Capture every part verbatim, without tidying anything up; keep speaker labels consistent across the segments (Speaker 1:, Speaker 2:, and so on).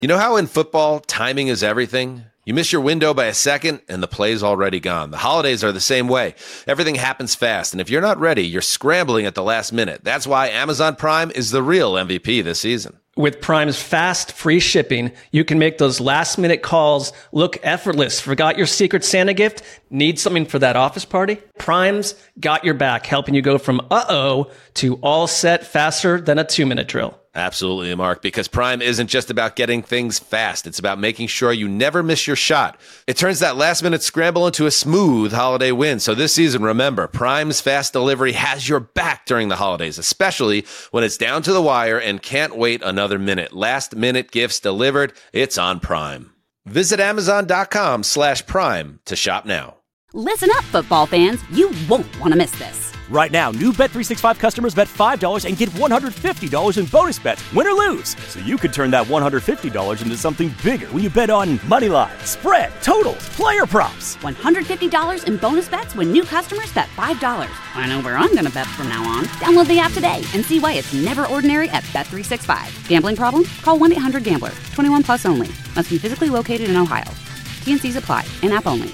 Speaker 1: You know how in football, timing is everything? You miss your window by a second, and the play's already gone. The holidays are the same way. Everything happens fast, and if you're not ready, you're scrambling at the last minute. That's why Amazon Prime is the real M V P this season.
Speaker 2: With Prime's fast, free shipping, you can make those last-minute calls look effortless. Forgot your Secret Santa gift? Need something for that office party? Prime's got your back, helping you go from uh-oh to all set faster than a two-minute drill.
Speaker 1: Absolutely, Mark, because Prime isn't just about getting things fast. It's about making sure you never miss your shot. It turns that last-minute scramble into a smooth holiday win. So this season, remember, Prime's fast delivery has your back during the holidays, especially when it's down to the wire and can't wait another minute. Last-minute gifts delivered. It's on Prime. Visit Amazon.com slash Prime to shop now.
Speaker 3: Listen up, football fans. You won't want to miss this.
Speaker 4: Right now, new Bet three sixty-five customers bet five dollars and get one hundred fifty dollars in bonus bets, win or lose. So you could turn that one hundred fifty dollars into something bigger when you bet on money line, spread, totals, player props.
Speaker 3: one hundred fifty dollars in bonus bets when new customers bet five dollars. I know where I'm going to bet from now on. Download the app today and see why it's never ordinary at Bet three sixty-five. Gambling problem? Call one eight hundred gambler. twenty-one plus only. Must be physically located in Ohio. T and C's apply. In-app only.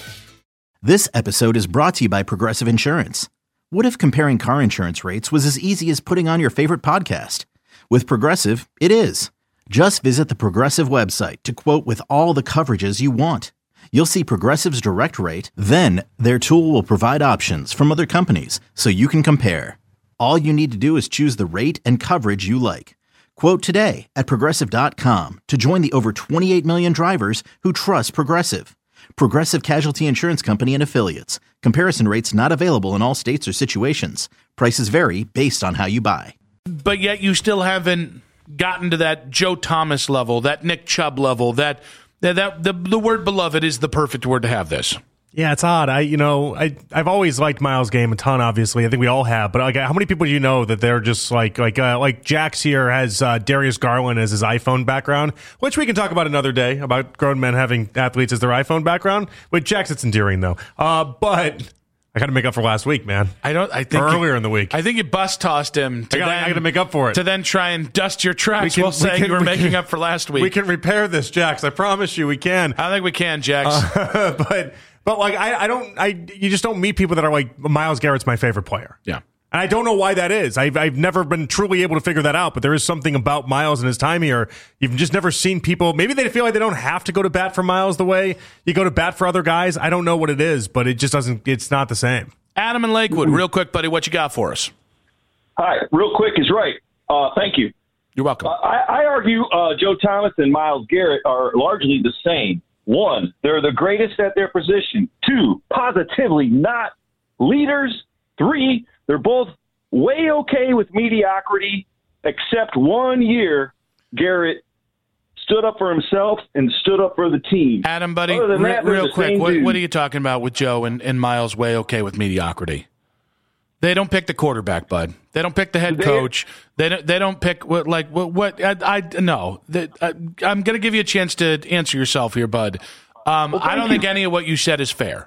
Speaker 5: This episode is brought to you by Progressive Insurance. What if comparing car insurance rates was as easy as putting on your favorite podcast? With Progressive, it is. Just visit the Progressive website to quote with all the coverages you want. You'll see Progressive's direct rate, then their tool will provide options from other companies so you can compare. All you need to do is choose the rate and coverage you like. Quote today at Progressive dot com to join the over twenty-eight million drivers who trust Progressive. Progressive Casualty Insurance Company and Affiliates. Comparison rates not available in all states or situations. Prices vary based on how you buy.
Speaker 6: But yet you still haven't gotten to that Joe Thomas level, that Nick Chubb level, that that, that the, the word beloved is the perfect word to have this.
Speaker 7: Yeah, it's odd. I, you know, I, I've always liked Miles' game a ton. Obviously, I think we all have. But like, how many people do you know that they're just like, like, uh, like Jax here has uh, Darius Garland as his iPhone background, which we can talk about another day about grown men having athletes as their iPhone background. With Jax, it's endearing though. Uh, but I got to make up for last week, man.
Speaker 6: I don't. I think
Speaker 7: or earlier
Speaker 6: you,
Speaker 7: in the week.
Speaker 6: I think you bus tossed him. To
Speaker 7: I got,
Speaker 6: then,
Speaker 7: I got to make up for it.
Speaker 6: To then try and dust your tracks
Speaker 7: we can,
Speaker 6: while saying
Speaker 7: we can,
Speaker 6: you were
Speaker 7: we
Speaker 6: making
Speaker 7: can,
Speaker 6: up for last week.
Speaker 7: We can repair this, Jax. I promise you, we can.
Speaker 6: I think we can, Jax.
Speaker 7: Uh, but. But like I, I don't I you just don't meet people that are like Myles Garrett's my favorite player.
Speaker 6: Yeah.
Speaker 7: And I don't know why that is. I've I've never been truly able to figure that out, but there is something about Myles and his time here. You've just never seen people, maybe they feel like they don't have to go to bat for Myles the way you go to bat for other guys. I don't know what it is, but it just doesn't it's not the same.
Speaker 6: Adam in Lakewood, real quick, buddy, what you got for us?
Speaker 8: Hi, real quick is right. Uh, thank you.
Speaker 6: You're welcome.
Speaker 8: Uh, I, I argue uh, Joe Thomas and Myles Garrett are largely the same. One, they're the greatest at their position. Two, positively not leaders. Three, they're both way okay with mediocrity, except one year Garrett stood up for himself and stood up for the team.
Speaker 6: Adam, buddy,
Speaker 8: Other than
Speaker 6: re-
Speaker 8: that, they're
Speaker 6: real
Speaker 8: the
Speaker 6: quick,
Speaker 8: same
Speaker 6: what,
Speaker 8: dude.
Speaker 6: what are you talking about with Joe and, and Myles way okay with mediocrity? They don't pick the quarterback, bud. They don't pick the head
Speaker 8: They-
Speaker 6: coach. They don't, they don't pick what like what, what I, I no. That uh, I'm going to give you a chance to answer yourself here, bud. Um,
Speaker 8: Well,
Speaker 6: I don't
Speaker 8: thank
Speaker 6: think
Speaker 8: you.
Speaker 6: any of what you said is fair.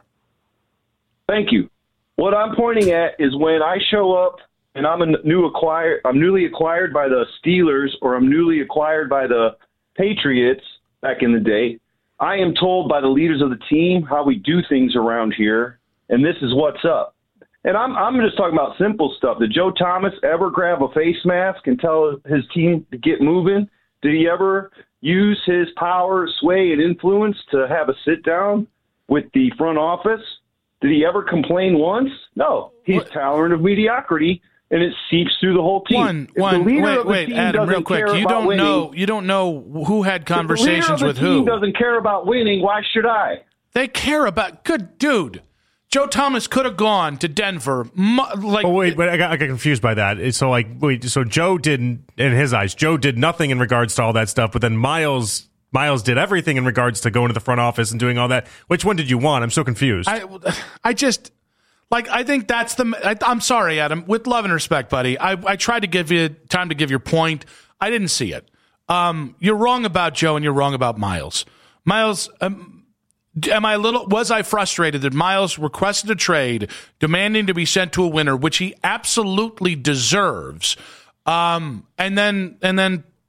Speaker 8: Thank you. What I'm pointing at is when I show up and I'm a new acquired, I'm newly acquired by the Steelers or I'm newly acquired by the Patriots back in the day. I am told by the leaders of the team how we do things around here, and this is what's up. And I'm I'm just talking about simple stuff. Did Joe Thomas ever grab a face mask and tell his team to get moving? Did he ever use his power, sway, and influence to have a sit down with the front office? Did he ever complain once? No. He's
Speaker 6: What?
Speaker 8: tolerant of mediocrity, and it seeps through the whole team.
Speaker 6: One,
Speaker 8: If the
Speaker 6: one.
Speaker 8: leader
Speaker 6: Wait,
Speaker 8: of the
Speaker 6: wait,
Speaker 8: team
Speaker 6: Adam, real
Speaker 8: doesn't
Speaker 6: quick.
Speaker 8: care
Speaker 6: You
Speaker 8: about
Speaker 6: don't
Speaker 8: winning,
Speaker 6: know. You don't know who had conversations
Speaker 8: if
Speaker 6: with
Speaker 8: the leader of the
Speaker 6: who.
Speaker 8: team doesn't care about winning, why should I?
Speaker 6: They care about good dude. Joe Thomas could have gone to Denver. mu- Like,
Speaker 7: Oh wait, but I got, I got confused by that. It's so like wait, so Joe didn't in his eyes, Joe did nothing in regards to all that stuff, but then Myles Myles did everything in regards to going to the front office and doing all that. Which one did you want? I'm so confused.
Speaker 6: I, I just like. I think that's the. I, I'm sorry, Adam. With love and respect, buddy. I, I tried to give you time to give your point. I didn't see it. Um, you're wrong about Joe, and you're wrong about Myles. Myles. Um, Am I a little? Was I frustrated that Myles requested a trade, demanding to be sent to a winner, which he absolutely deserves, um, and then and then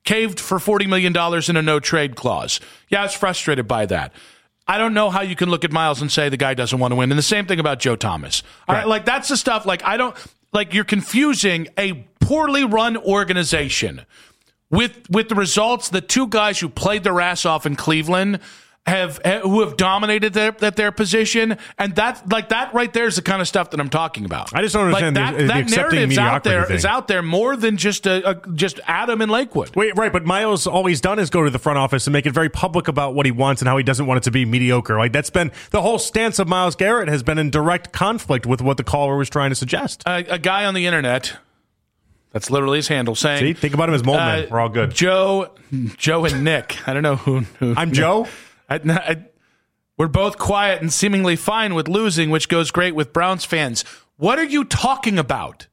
Speaker 6: caved for forty million dollars in a no-trade clause. Yeah, I was frustrated by that. I don't know how you can look at Miles and say the guy doesn't want to win. And the same thing about Joe Thomas. All right, like, that's the stuff, like, I don't, like, you're confusing a poorly run organization with with the results that two guys who played their ass off in Cleveland have who have dominated their at their position, and that like that right there is the kind of stuff that I'm talking about.
Speaker 7: I just don't understand
Speaker 6: like that,
Speaker 7: the, the
Speaker 6: that narrative's out there
Speaker 7: thing.
Speaker 6: is out there more than just a, a just Adam and Lakewood.
Speaker 7: Wait, right? But Miles, all he's done is go to the front office and make it very public about what he wants and how he doesn't want it to be mediocre. Like, that's been the whole stance of Myles Garrett has been in direct conflict with what the caller was trying to suggest.
Speaker 6: Uh, a guy on the internet. That's literally his handle saying.
Speaker 7: See, think about him as Moldman.
Speaker 6: Uh,
Speaker 7: We're all good.
Speaker 6: Joe, Joe and Nick. I don't know who. who
Speaker 7: I'm Joe.
Speaker 6: I, I, we're both quiet and seemingly fine with losing, which goes great with Browns fans. What are you talking about?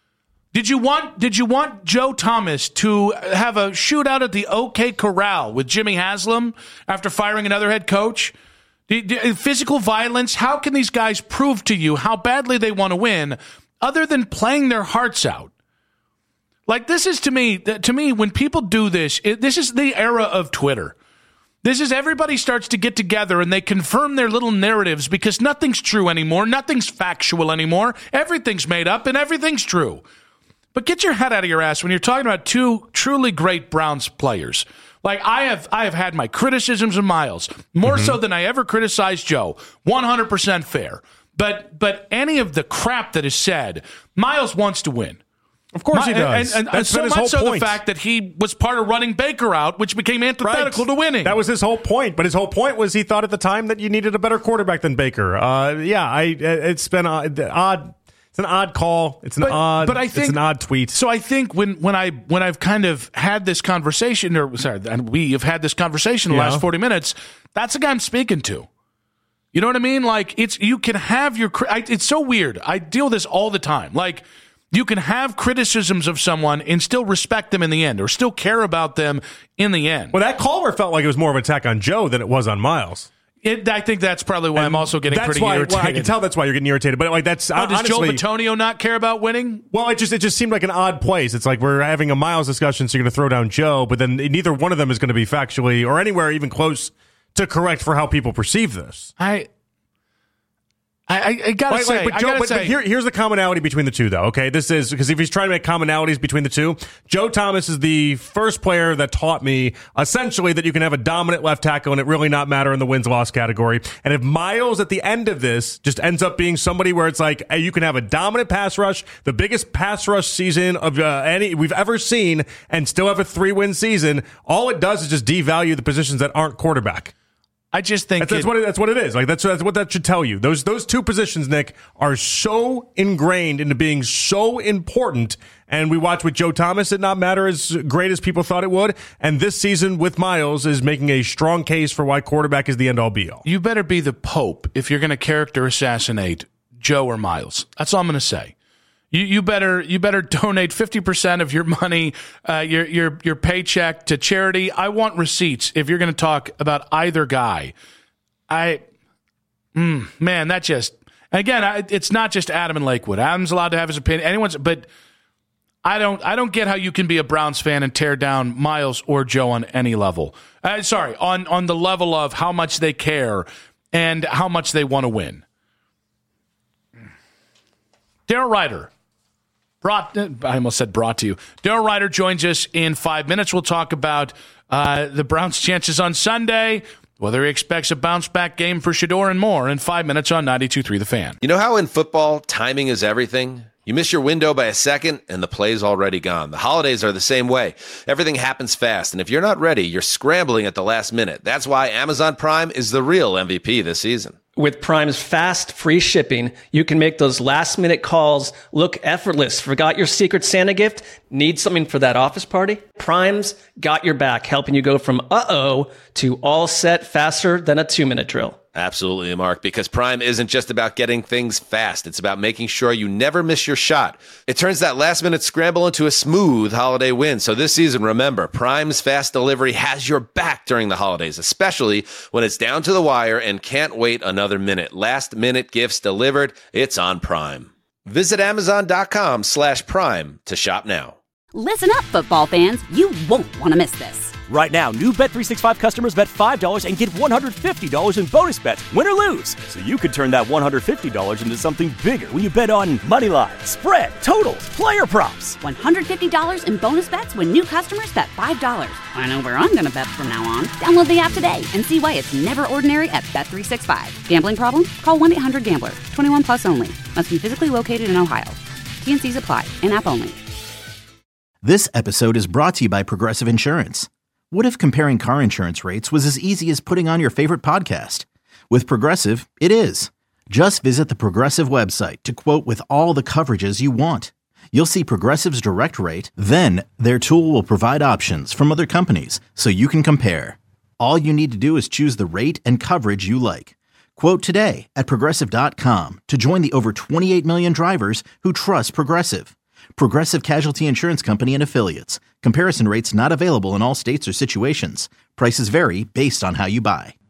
Speaker 6: Did you want Did you want Joe Thomas to have a shootout at the OK Corral with Jimmy Haslam after firing another head coach? Did, did, physical violence? How can these guys prove to you how badly they want to win, other than playing their hearts out? Like, this is, to me, to me, when people do this, it, this is the era of Twitter. This is everybody starts to get together and they confirm their little narratives because nothing's true anymore. Nothing's factual anymore. Everything's made up and everything's true. But get your head out of your ass when you're talking about two truly great Browns players. Like, I have I have had my criticisms of Miles, more mm-hmm. so than I ever criticized Joe. one hundred percent fair. But but any of the crap that is said, Miles wants to win.
Speaker 7: Of course
Speaker 6: My,
Speaker 7: he does.
Speaker 6: And, and, and so much so point. The fact that he was part of running Baker out, which became antithetical
Speaker 7: right.
Speaker 6: to winning.
Speaker 7: That was his whole point. But his whole point was he thought at the time that you needed a better quarterback than Baker. Uh, yeah, I. It's been odd. It's an odd call. It's an
Speaker 6: but,
Speaker 7: odd.
Speaker 6: But I think,
Speaker 7: it's an odd tweet.
Speaker 6: So I think when when I when I've kind of had this conversation, or sorry, and we have had this conversation in the yeah. last forty minutes. That's the guy I'm speaking to. You know what I mean? Like, it's you can have your. I, it's so weird. I deal with this all the time. Like, you can have criticisms of someone and still respect them in the end, or still care about them in the end.
Speaker 7: Well, that caller felt like it was more of an attack on Joe than it was on Miles.
Speaker 6: It, I think that's probably why and I'm also getting
Speaker 7: that's
Speaker 6: pretty
Speaker 7: why,
Speaker 6: irritated.
Speaker 7: Well, I can tell that's why you're getting irritated. But like that's
Speaker 6: oh,
Speaker 7: uh,
Speaker 6: does
Speaker 7: honestly,
Speaker 6: Joe Bitonio not care about winning?
Speaker 7: Well, it just it just seemed like an odd place. It's like we're having a Miles discussion, so you're going to throw down Joe, but then neither one of them is going to be factually or anywhere even close to correct for how people perceive this.
Speaker 6: I. I, I gotta
Speaker 7: like,
Speaker 6: say,
Speaker 7: like, but,
Speaker 6: I
Speaker 7: Joe,
Speaker 6: gotta
Speaker 7: but,
Speaker 6: say,
Speaker 7: but here, here's the commonality between the two, though. Okay, this is because if he's trying to make commonalities between the two, Joe Thomas is the first player that taught me essentially that you can have a dominant left tackle and it really not matter in the wins-loss category. And if Miles at the end of this just ends up being somebody where it's like, hey, you can have a dominant pass rush, the biggest pass rush season of uh, any we've ever seen, and still have a three-win season, all it does is just devalue the positions that aren't quarterback.
Speaker 6: I just think
Speaker 7: that's, that's
Speaker 6: it,
Speaker 7: what it, that's what it is. Like that's that's what that should tell you. Those those two positions, Nick, are so ingrained into being so important. And we watch with Joe Thomas, it not matter as great as people thought it would. And this season with Miles is making a strong case for why quarterback is the end all be all.
Speaker 6: You better be the Pope if you're going to character assassinate Joe or Miles. That's all I'm going to say. You you better you better donate fifty percent of your money, uh, your your your paycheck to charity. I want receipts if you're going to talk about either guy. I, mm, man, that just again, I, it's not just Adam and Lakewood. Adam's allowed to have his opinion. Anyone's, but I don't I don't get how you can be a Browns fan and tear down Miles or Joe on any level. Uh, sorry, on on the level of how much they care and how much they want to win. Daryl Ryder. Brought, I almost said brought to you. Daryl Ryder joins us in five minutes. We'll talk about uh, the Browns' chances on Sunday, whether he expects a bounce-back game for Shedeur, and more in five minutes on ninety-two point three The Fan.
Speaker 1: You know how in football, timing is everything? You miss your window by a second, and the play's already gone. The holidays are the same way. Everything happens fast, and if you're not ready, you're scrambling at the last minute. That's why Amazon Prime is the real M V P this season.
Speaker 2: With Prime's fast, free shipping, you can make those last-minute calls look effortless. Forgot your Secret Santa gift? Need something for that office party? Prime's got your back, helping you go from uh-oh to all set faster than a two-minute drill.
Speaker 1: Absolutely, Mark, because Prime isn't just about getting things fast. It's about making sure you never miss your shot. It turns that last-minute scramble into a smooth holiday win. So this season, remember, Prime's fast delivery has your back during the holidays, especially when it's down to the wire and can't wait another minute. Last-minute gifts delivered. It's on Prime. Visit Amazon.com slash Prime to shop now.
Speaker 3: Listen up, football fans. You won't want to miss this.
Speaker 4: Right now, new Bet three sixty-five customers bet five dollars and get one hundred fifty dollars in bonus bets, win or lose. So you could turn that one hundred fifty dollars into something bigger when you bet on money line, spread, totals, player props.
Speaker 3: one hundred fifty dollars in bonus bets when new customers bet five dollars. I know where I'm going to bet from now on. Download the app today and see why it's never ordinary at Bet three sixty-five. Gambling problem? Call one eight hundred gambler. twenty-one plus only. Must be physically located in Ohio. T and C's apply. In-app only.
Speaker 5: This episode is brought to you by Progressive Insurance. What if comparing car insurance rates was as easy as putting on your favorite podcast? With Progressive, it is. Just visit the Progressive website to quote with all the coverages you want. You'll see Progressive's direct rate, then their tool will provide options from other companies so you can compare. All you need to do is choose the rate and coverage you like. Quote today at Progressive dot com to join the over twenty-eight million drivers who trust Progressive. Progressive Casualty Insurance Company and Affiliates. Comparison rates not available in all states or situations. Prices vary based on how you buy.